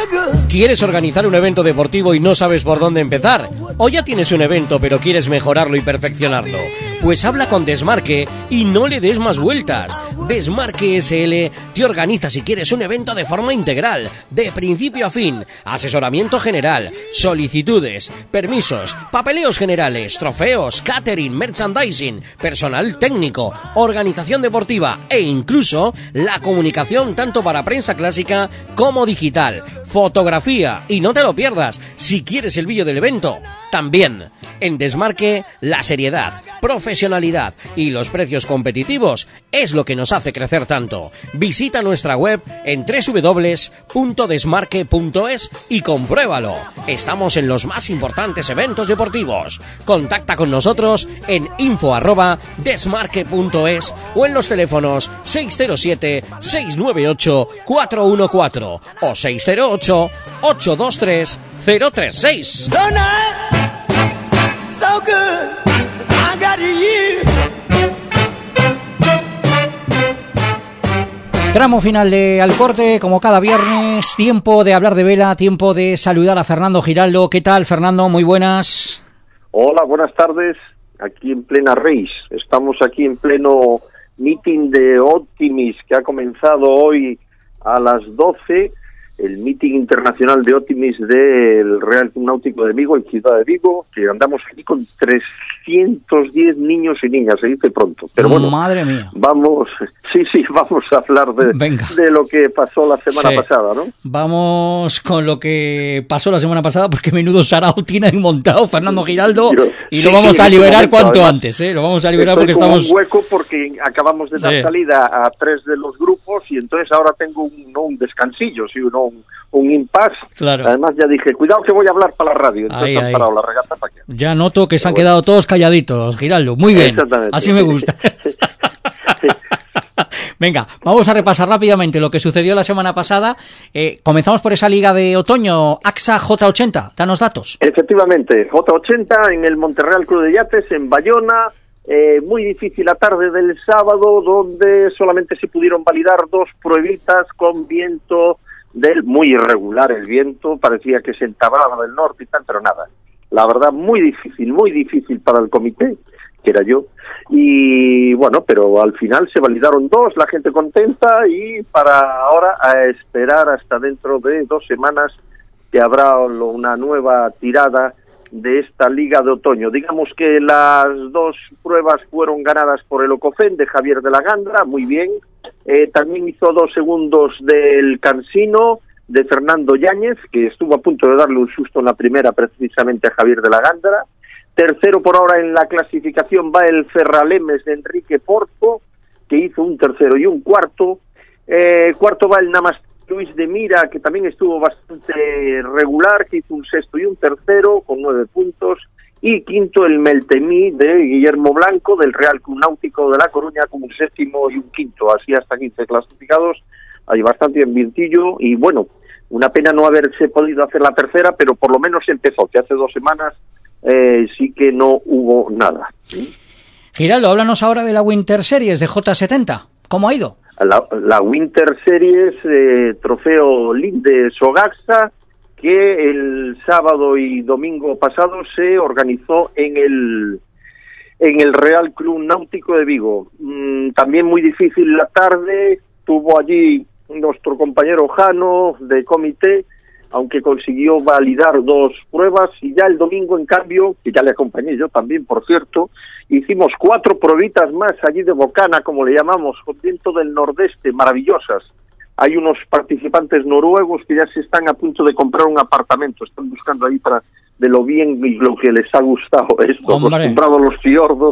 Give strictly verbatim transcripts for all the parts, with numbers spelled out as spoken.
¿Quieres organizar un evento deportivo y no sabes por dónde empezar? ¿O ya tienes un evento pero quieres mejorarlo y perfeccionarlo? Pues habla con Desmarque y no le des más vueltas. Desmarque S L te organiza si quieres un evento de forma integral, de principio a fin, asesoramiento general, solicitudes, permisos, papeleos generales, trofeos, catering, merchandising, personal técnico, organización deportiva e incluso la comunicación tanto para prensa clásica como digital, fotografía, y no te lo pierdas, si quieres el vídeo del evento, también. En Desmarque, la seriedad, profesionalidad y los precios competitivos es lo que nos hace crecer tanto. Visita nuestra web en doble u doble u doble u punto desmarque punto es y compruébalo. Estamos en los más importantes eventos deportivos. Contacta con nosotros en info arroba desmarque punto es o en los teléfonos seis cero siete, seis nueve ocho, cuatro uno cuatro o seis cero ocho, ocho dos tres, cero tres seis. So good, I got you. Tramo final de Al Corte, como cada viernes, tiempo de hablar de vela, tiempo de saludar a Fernando Giraldo. ¿Qué tal, Fernando? Muy buenas. Hola, buenas tardes. Aquí en plena race. Estamos aquí en pleno meeting de Optimis que ha comenzado hoy a las doce. El meeting internacional de Optimis del Real Club Náutico de Vigo, en Ciudad de Vigo, que andamos aquí con trescientos diez niños y niñas, se dice pronto. Pero bueno, madre mía. Vamos, sí, sí, vamos a hablar de, de lo que pasó la semana sí. pasada, ¿no? Vamos con lo que pasó la semana pasada, porque menudo sarao tiene ahí montado Fernando Giraldo, Yo, y lo sí, vamos sí, a liberar momento, cuanto además, antes, ¿eh? Lo vamos a liberar porque estamos... un hueco porque acabamos de dar sí. salida a tres de los grupos y entonces ahora tengo un, no un descansillo, sí, no un, un impasse. Claro. Además ya dije, cuidado que voy a hablar para la radio, entonces han parado la regata para qué. Ya noto que Pero se han bueno. quedado todos calladitos, Giraldo, muy bien, así me gusta. Venga, vamos a repasar rápidamente lo que sucedió la semana pasada. Eh, comenzamos por esa liga de otoño, AXA J ochenta, danos datos. Efectivamente, J ochenta en el Monterreal Club de Yates, en Bayona. Eh, muy difícil la tarde del sábado, donde solamente se pudieron validar dos pruebitas con viento del muy irregular. El viento parecía que se entablaba del norte y tal, pero nada. La verdad, muy difícil, muy difícil para el comité, que era yo. Y bueno, pero al final se validaron dos, la gente contenta, y para ahora a esperar hasta dentro de dos semanas que habrá una nueva tirada de esta liga de otoño. Digamos que las dos pruebas fueron ganadas por el Ocofén de Javier de la Gandra, muy bien. Eh, también hizo dos segundos del Cansino de Fernando Yáñez, que estuvo a punto de darle un susto en la primera precisamente a Javier de la Gandra. Tercero por ahora en la clasificación va el Ferralemes de Enrique Porto, que hizo un tercero y un cuarto. Eh, cuarto va el Namaste Luis de Mira, que también estuvo bastante regular, que hizo un sexto y un tercero con nueve puntos. Y quinto el Meltemí de Guillermo Blanco del Real Club Náutico de La Coruña con un séptimo y un quinto, así hasta quince clasificados. Hay bastante ambientillo y bueno, una pena no haberse podido hacer la tercera, pero por lo menos empezó, que hace dos semanas eh, sí que no hubo nada. ¿Sí? Giraldo, háblanos ahora de la Winter Series de J setenta. ¿Cómo ha ido? La, la Winter Series, eh, trofeo Linde Sogaxa, que el sábado y domingo pasado se organizó en el en el Real Club Náutico de Vigo. Mm, también muy difícil la tarde, tuvo allí nuestro compañero Jano de comité, aunque consiguió validar dos pruebas, y ya el domingo, en cambio, que ya le acompañé yo también, por cierto, hicimos cuatro pruebitas más allí de Bocana, como le llamamos, con viento del nordeste, maravillosas. Hay unos participantes noruegos que ya se están a punto de comprar un apartamento, están buscando ahí para de lo bien y lo que les ha gustado esto, acostumbrado a los fiordos.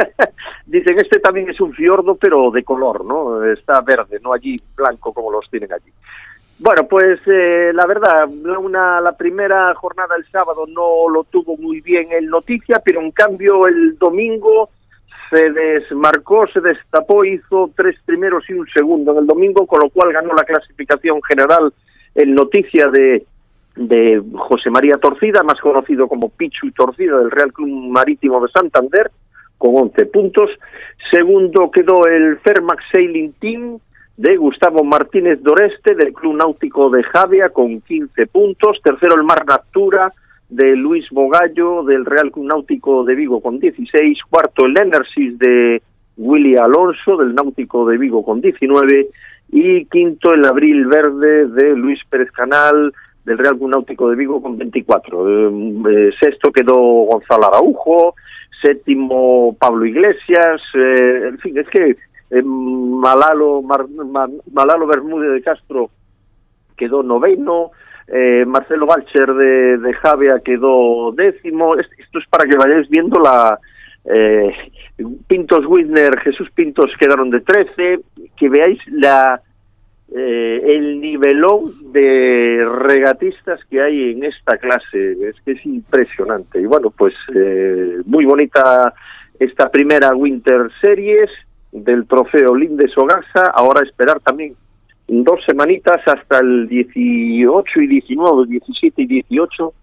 Dicen, este también es un fiordo, pero de color, ¿no? Está verde, no allí blanco como los tienen allí. Bueno, pues eh, la verdad, una, la primera jornada el sábado no lo tuvo muy bien el Noticia, pero en cambio el domingo se desmarcó, se destapó, hizo tres primeros y un segundo en el domingo, con lo cual ganó la clasificación general el Noticia de, de José María Torcida, más conocido como Pichu y Torcida, del Real Club Marítimo de Santander, con once puntos. Segundo quedó el Fermax Sailing Team de Gustavo Martínez Doreste, del Club Náutico de Javia, con quince puntos. Tercero, el Mar Natura, de Luis Bogallo, del Real Club Náutico de Vigo, con dieciséis. Cuarto, el Enersis, de Willy Alonso, del Náutico de Vigo, con diecinueve. Y quinto, el Abril Verde, de Luis Pérez Canal, del Real Club Náutico de Vigo, con veinticuatro. Eh, sexto quedó Gonzalo Araujo, séptimo Pablo Iglesias, eh, en fin, es que eh, Malalo, Mar, Mar, Malalo Bermúdez de Castro quedó noveno, eh, Marcelo Balcher de, de Javia quedó décimo. Esto es para que vayáis viendo la... Eh, Pintos Widner, Jesús Pintos quedaron de trece, que veáis la eh, el nivelón de regatistas que hay en esta clase, es que es impresionante. Y bueno, pues eh, muy bonita esta primera Winter Series del trofeo Lindes Ogasa. Ahora esperar también dos semanitas hasta el dieciocho y diecinueve, diecisiete y dieciocho,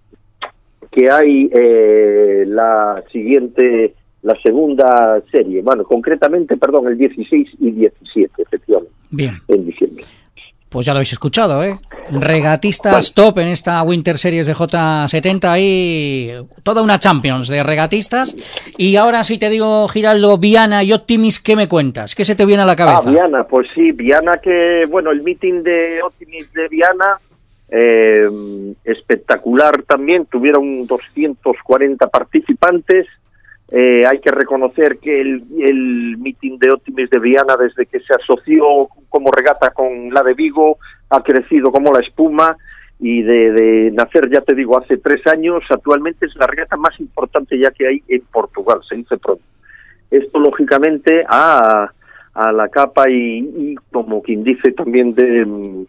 que hay eh, la siguiente, la segunda serie. Bueno, concretamente, perdón, el dieciséis y diecisiete, efectivamente. Bien. En diciembre. Pues ya lo habéis escuchado, ¿eh? Regatistas bueno. top en esta Winter Series de J setenta y toda una Champions de regatistas. Y ahora si te digo, Giraldo, Viana y Optimis, ¿qué me cuentas? ¿Qué se te viene a la cabeza? Ah, Viana, pues sí, Viana que, bueno, el meeting de Optimis de Viana, eh, espectacular también, tuvieron doscientos cuarenta participantes. Eh, hay que reconocer que el, el meeting de Optimis de Viana, desde que se asoció como regata con la de Vigo, ha crecido como la espuma, y de, de nacer, ya te digo, hace tres años, actualmente es la regata más importante ya que hay en Portugal, se dice pronto. Esto, lógicamente, a, a la capa y, y, como quien dice, también de,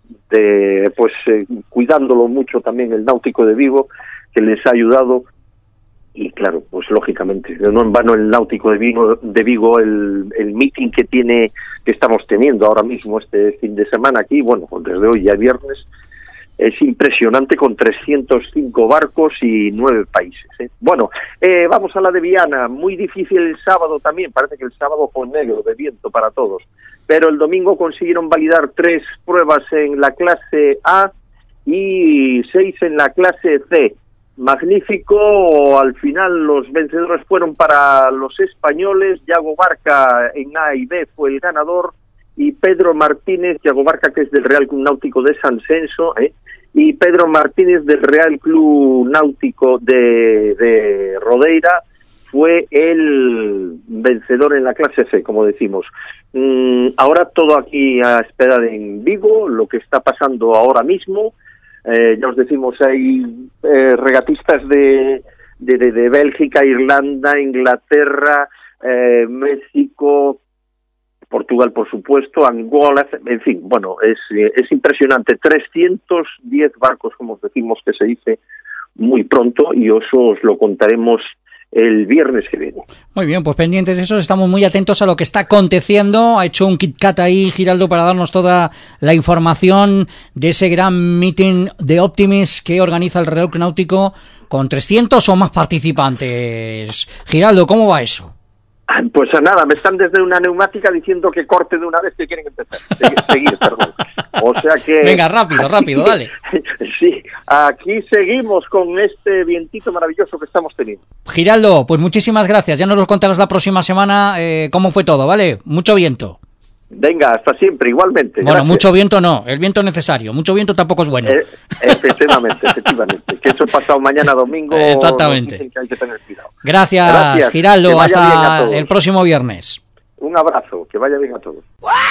de pues, eh, cuidándolo mucho también el Náutico de Vigo, que les ha ayudado. Y claro, pues lógicamente, no en vano el Náutico de Vigo, de Vigo el, el meeting que tiene, que estamos teniendo ahora mismo este fin de semana aquí, bueno, desde hoy ya viernes, es impresionante, con trescientos cinco barcos y nueve países, ¿eh? Bueno, eh, vamos a la de Viana, muy difícil el sábado también, parece que el sábado fue negro de viento para todos, pero el domingo consiguieron validar tres pruebas en la clase A y seis en la clase C. Magnífico, al final los vencedores fueron para los españoles. Yago Barca en A y B fue el ganador, y Pedro Martínez, Yago Barca, que es del Real Club Náutico de San Censo, ¿eh? y Pedro Martínez del Real Club Náutico de, de Rodeira, fue el vencedor en la clase C, como decimos. Mm, ahora todo aquí a esperar en Vigo, lo que está pasando ahora mismo. Eh, ya os decimos, hay eh, regatistas de, de, de, de Bélgica, Irlanda, Inglaterra, eh, México, Portugal, por supuesto, Angola, en fin, bueno, es, es impresionante. trescientos diez barcos, como os decimos, que se dice muy pronto, y eso os lo contaremos el viernes que viene. Muy bien, pues pendientes de eso, estamos muy atentos a lo que está aconteciendo. Ha hecho un Kit Kat ahí, Giraldo, para darnos toda la información de ese gran meeting de Optimis que organiza el Real Club Náutico con trescientos o más participantes. Giraldo, ¿cómo va eso? Pues a nada, me están desde una neumática diciendo que corte de una vez, que quieren empezar. Seguir, seguir perdón. O sea que... Venga, rápido, rápido, dale. Sí, aquí seguimos con este vientito maravilloso que estamos teniendo. Giraldo, pues muchísimas gracias. Ya nos lo contarás la próxima semana eh, cómo fue todo, ¿vale? Mucho viento. Venga, hasta siempre, igualmente. Bueno, gracias. Mucho viento no, el viento es necesario, mucho viento tampoco es bueno. Eh, efectivamente, efectivamente. Que eso pasado mañana domingo. Exactamente. Que hay que tener cuidado. Gracias, Gracias. Giraldo, hasta el próximo viernes. Un abrazo, que vaya bien a todos.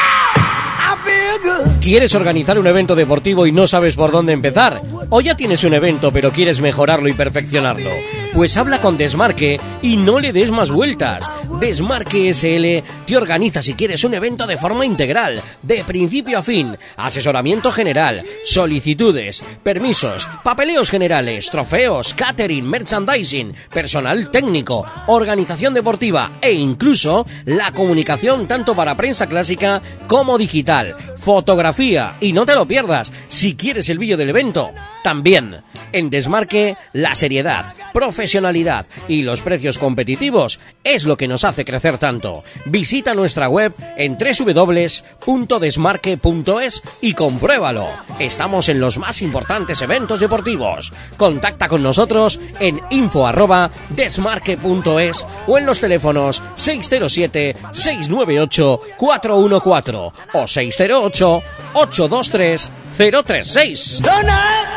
¿Quieres organizar un evento deportivo y no sabes por dónde empezar? ¿O ya tienes un evento pero quieres mejorarlo y perfeccionarlo? Pues habla con Desmarque y no le des más vueltas. Desmarque S L te organiza si quieres un evento de forma integral, de principio a fin, asesoramiento general, solicitudes, permisos, papeleos generales, trofeos, catering, merchandising, personal técnico, organización deportiva e incluso la comunicación tanto para prensa clásica como digital, fotografía, y no te lo pierdas si quieres el vídeo del evento. También en Desmarque, la seriedad, profesionalidad profesionalidad y los precios competitivos es lo que nos hace crecer tanto. Visita nuestra web en doble u doble u doble u punto desmarque punto es y compruébalo. Estamos en los más importantes eventos deportivos. Contacta con nosotros en info arroba desmarque punto es o en los teléfonos seis cero siete, seis nueve ocho, cuatro uno cuatro o seis cero ocho, ocho dos tres, cero tres seis. Tonight